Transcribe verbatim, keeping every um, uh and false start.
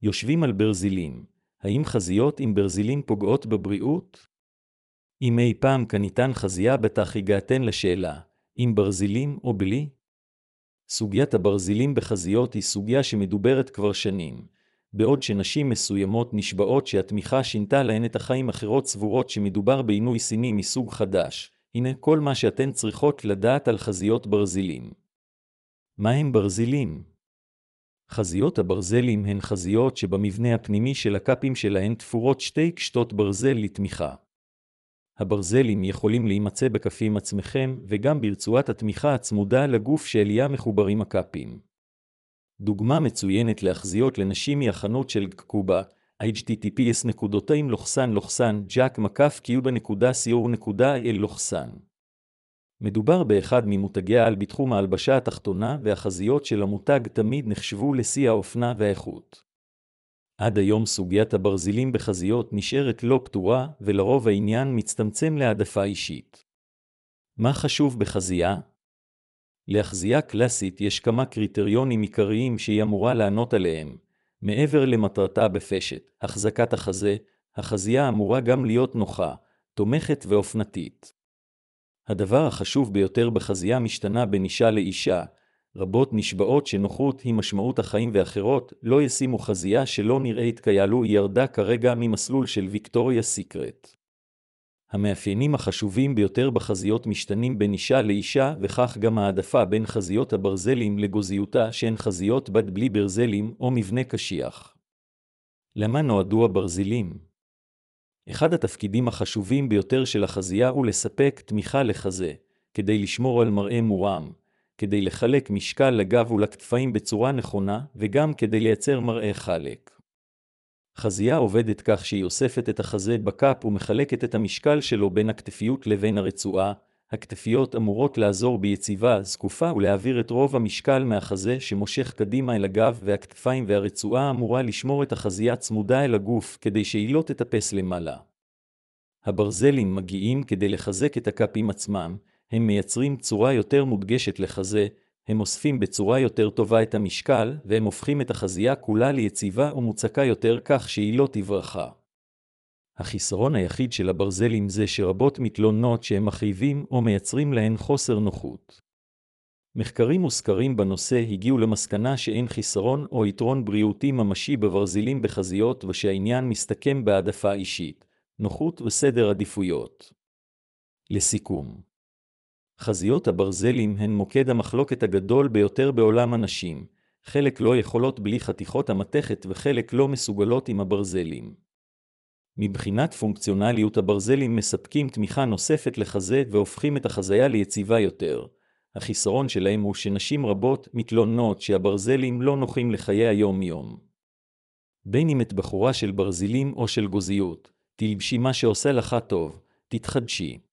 יושבים על ברזילים. האם חזיות עם ברזילים פוגעות בבריאות? אם אי פעם קניתן חזייה בטח הגעתן לשאלה, עם ברזילים או בלי? סוגיית הברזילים בחזיות היא סוגיה שמדוברת כבר שנים, בעוד שנשים מסוימות נשבעות שהתמיכה שינתה להן את החיים. אחרות סבורות שמדובר בעינוי סיני מסוג חדש. הנה כל מה שאתן צריכות לדעת על חזיות ברזילים. מה הם ברזילים? חזיות הברזלים הן חזיות שבמבנה הפנימי של הקפים שלהן תפורות שתי קשתות ברזל לתמיכה. הברזלים יכולים להימצא בקפים עצמכם וגם ברצועת התמיכה הצמודה לגוף שאליה מחוברים הקפים. דוגמה מצוינת להחזיות לנשים היא החנות של קובה, אייץ' טי טי פי אס נקודותיים לוחסן לוחסן ג'ק מקף קיובה נקודה סי או נקודה אל לוחסן. מדובר באחד ממותגי העל בתחום ההלבשה התחתונה, והחזיות של המותג תמיד נחשבו לשיא האופנה והאיכות. עד היום סוגיית הברזילים בחזיות נשארת לא פתורה, ולרוב העניין מצטמצם להעדפה אישית. מה חשוב בחזייה? להחזייה קלאסית יש כמה קריטריונים עיקריים שהיא אמורה לענות עליהם. מעבר למטרתה בפשט, החזקת החזה, החזייה אמורה גם להיות נוחה, תומכת ואופנתית. הדבר החשוב ביותר בחזייה משתנה בין אישה לאישה. רבות נשבעות שנוחות היא משמעות החיים, ואחרות לא ישימו חזייה שלא נראית כיעלו. היא ירדה כרגע ממסלול של ויקטוריה סיקרט. המאפיינים החשובים ביותר בחזיות משתנים בין אישה לאישה, וכך גם העדפה בין חזיות הברזלים לגוזיותה, שהן חזיות בת בלי ברזלים או מבנה קשיח. למה נועדו הברזלים? אחד התפקידים החשובים ביותר של החזייה הוא לספק תמיכה לחזה, כדי לשמור על מראה מורם, כדי לחלק משקל לגב ולכתפיים בצורה נכונה, וגם כדי לייצר מראה חלק. חזייה עובדת כך שהיא אוספת את החזה בקאפ ומחלקת את המשקל שלו בין הכתפיות לבין הרצועה. הכתפיות אמורות לעזור ביציבה זקופה ולהעביר את רוב המשקל מהחזה שמושך קדימה אל הגב, והכתפיים והרצועה אמורה לשמור את החזייה צמודה אל הגוף כדי שהיא לא תטפס למעלה. הברזלים מגיעים כדי לחזק את הקאפים עצמם, הם מייצרים צורה יותר מודגשת לחזה, הם אוספים בצורה יותר טובה את המשקל, והם הופכים את החזייה כולה ליציבה ומוצקה יותר כך שהיא לא תברחה. החיסרון היחיד של הברזלים זה שרבות מתלוננות שהם מכאיבים או מייצרים להן חוסר נוחות. מחקרים וסקרים בנושא הגיעו למסקנה שאין חיסרון או יתרון בריאותי ממשי בברזלים בחזיות, ושהעניין מסתכם בהעדפה אישית, נוחות וסדר עדיפויות. לסיכום, חזיות הברזלים הן מוקד המחלוקת הגדול ביותר בעולם הנשים. חלק לא יכולות בלי חתיכות המתכת וחלק לא מסוגלות עם הברזלים. מבחינת פונקציונליות, הברזלים מספקים תמיכה נוספת לחזה והופכים את החזייה ליציבה יותר. החיסרון שלהם הוא שנשים רבות מתלוננות שהברזלים לא נוחים לחיי היום-יום. בין אם את בחורה של ברזלים או של גוזיות, תלבשי מה שעושה לך טוב, תתחדשי.